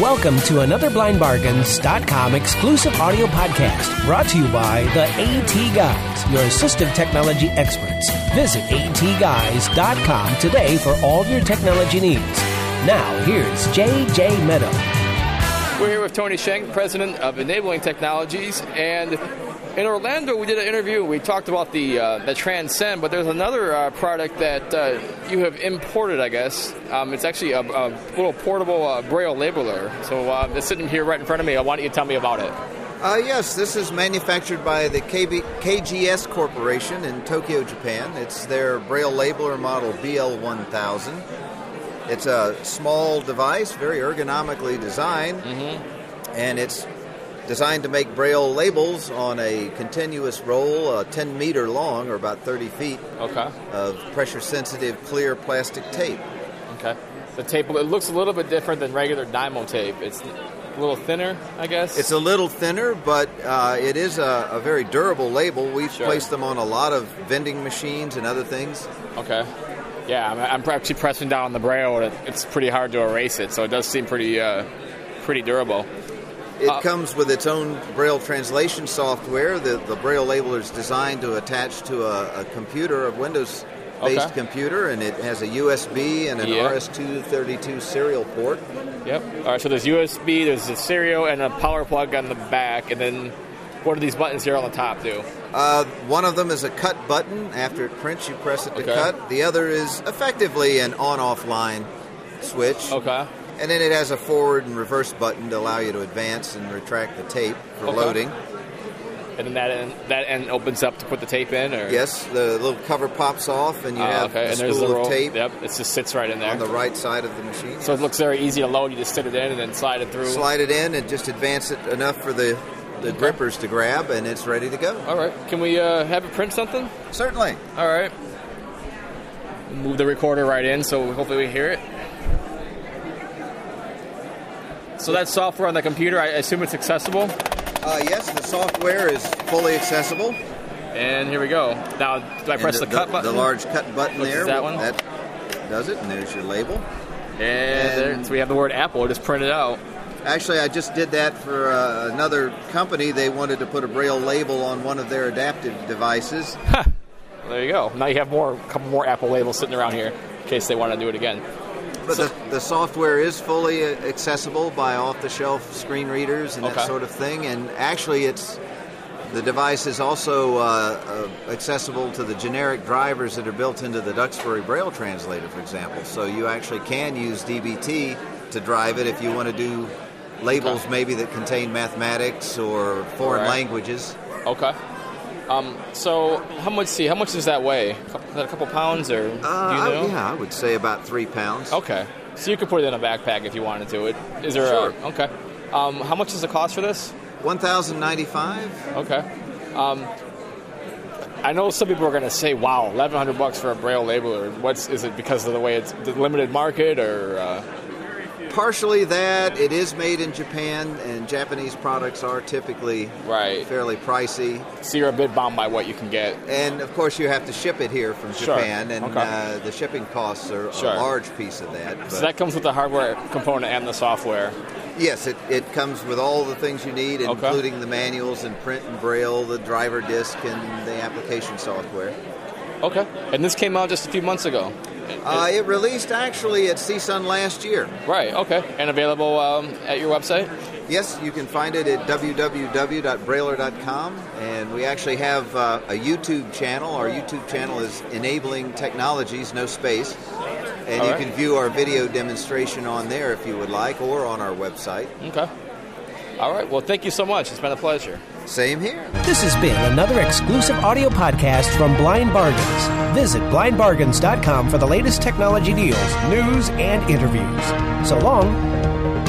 Welcome to another BlindBargains.com exclusive audio podcast brought to you by the AT Guys, your assistive technology experts. Visit atguys.com today for all your technology needs. Now, here's JJ Meadow. We're here with Tony Schenk, president of Enabling Technologies, and in Orlando we did an interview. We talked about the Transcend, but there's another product that you have imported, I guess. It's actually a little portable Braille labeler. So it's sitting here right in front of me. Why don't you tell me about it? Yes, this is manufactured by the KGS Corporation in Tokyo, Japan. It's their Braille labeler model BL1000. It's a small device, very ergonomically designed, and it's designed to make Braille labels on a continuous roll, 10 meter long, or about 30 feet, of pressure-sensitive, clear plastic tape. Okay. The tape, it looks a little bit different than regular Dymo tape. It's a little thinner, I guess? It's a little thinner, but it is a very durable label. We've placed them on a lot of vending machines and other things. Okay. Yeah, I'm actually pressing down on the Braille, and it's pretty hard to erase it, so it does seem pretty durable. It comes with its own Braille translation software. The Braille labeler is designed to attach to a computer, a Windows-based computer, and it has a USB and an RS-232 serial port. Yep. All right, so there's USB, there's a serial, and a power plug on the back, and then what do these buttons here on the top do? One of them is a cut button. After it prints, you press it to cut. The other is effectively an on-off line switch. Okay. And then it has a forward and reverse button to allow you to advance and retract the tape for loading. And then that end opens up to put the tape in? Or? Yes, the little cover pops off, and you have a spool of tape. Yep, it just sits right in there. On the right side of the machine. So it looks very easy to load. You just sit it in and then slide it through. Slide it in and just advance it enough for the grippers to grab, and it's ready to go. All right. Can we have it print something? Certainly. All right. Move the recorder right in so hopefully we hear it. So that software on the computer, I assume it's accessible? Yes, the software is fully accessible. And here we go. Now, do I press the cut button? The large cut button there. That one? That does it, and there's your label. And so we have the word Apple just printed out. Actually, I just did that for another company. They wanted to put a Braille label on one of their adaptive devices. There you go. Now you have a couple more Apple labels sitting around here in case they want to do it again. But the software is fully accessible by off-the-shelf screen readers and that sort of thing. And actually, the device is also accessible to the generic drivers that are built into the Duxbury Braille translator, for example. So you actually can use DBT to drive it if you want to do labels maybe that contain mathematics or foreign languages. Okay. So how much does that weigh? Is that a couple pounds, or do you know? Yeah, I would say about 3 pounds. Okay. So you could put it in a backpack if you wanted to. Is there okay. How much does the cost for this? $1,095. Okay. I know some people are going to say, "Wow, $1,100 for a Braille labeler." Is it because of the way it's the limited market, or? Partially that. It is made in Japan, and Japanese products are typically fairly pricey. So you're a bit bound by what you can get. And, of course, you have to ship it here from Japan, and the shipping costs are a large piece of that. So that comes with the hardware component and the software? Yes, it comes with all the things you need, including the manuals and print and Braille, the driver disc, and the application software. Okay. And this came out just a few months ago? It released actually at CSUN last year. Right, okay. And available at your website? Yes, you can find it at www.brailer.com. And we actually have a YouTube channel. Our YouTube channel is Enabling Technologies, no space. And you can view our video demonstration on there if you would like, or on our website. Okay. All right. Well, thank you so much. It's been a pleasure. Same here. This has been another exclusive audio podcast from Blind Bargains. Visit blindbargains.com for the latest technology deals, news, and interviews. So long.